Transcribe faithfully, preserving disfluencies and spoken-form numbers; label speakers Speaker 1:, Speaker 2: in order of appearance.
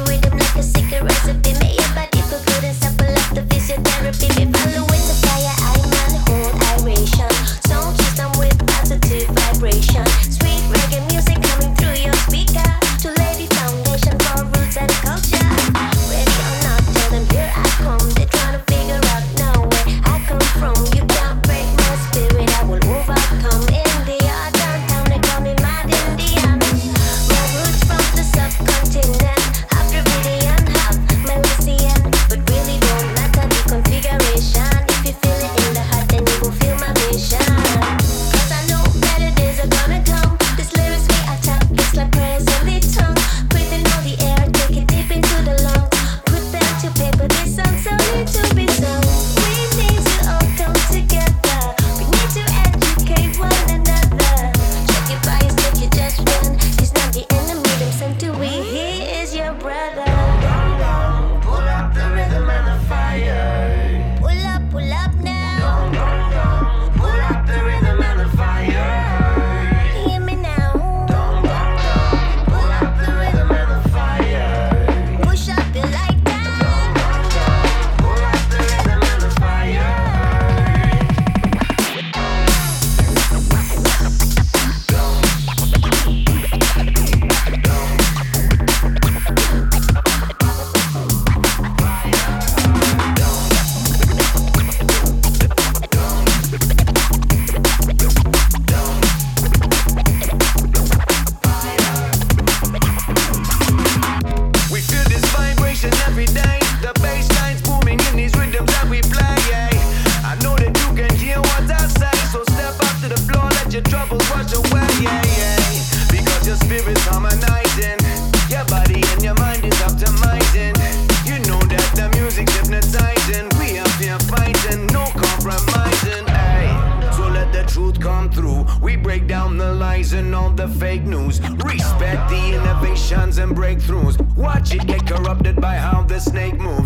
Speaker 1: rhythm like a secret recipe. Make your body feel good and supple up the physiotherapy. Me follow with the fire, I'm on hold iration. Sound system with positive vibration. Sweet reggae music coming through your speaker to lay the foundation for roots and culture. Ready or not, tell them here I come. They tryna figure out now where I come from. You can't break my spirit, I will overcome. India, downtown, they call me Mad Indian. My roots from the subcontinent, half Dravidian, half Melesian. But really don't matter the configuration. If you feel it in the heart, then you will feel my mission. Cause I know better days are gonna come. This lyrics we attack, it's like prayers in the tongue. Breathe in all the air, take it deep into the lungs. Put pen to paper, this song's so need to be sung. We need to all come together. We need to educate one another. Check your bias, check your judgment. He's not the enemy, them sent to we. He is your brother.
Speaker 2: Pull up the rhythm and the fire.
Speaker 1: Pull up, pull up now.
Speaker 2: Pull up the rhythm and the fire.
Speaker 1: Hear me now.
Speaker 2: Pull up the rhythm and the fire.
Speaker 1: Push up your light down.
Speaker 2: Pull up the rhythm and the fire. We feel this vibration every day. The bass line's booming in these rhythms that we play. Yeah. I know that you can hear what I say, so step up to the floor, let your troubles wash away. Yeah, yeah. Because your spirit's harmonizing, your body and your mind is optimizing. You know that the music's hypnotizing. We up here fighting, no compromising. Hey, so let the truth come through. We break down the lies and all the fake news. Respect the innovations and breakthroughs. Watch it get corrupted by how the snake moves.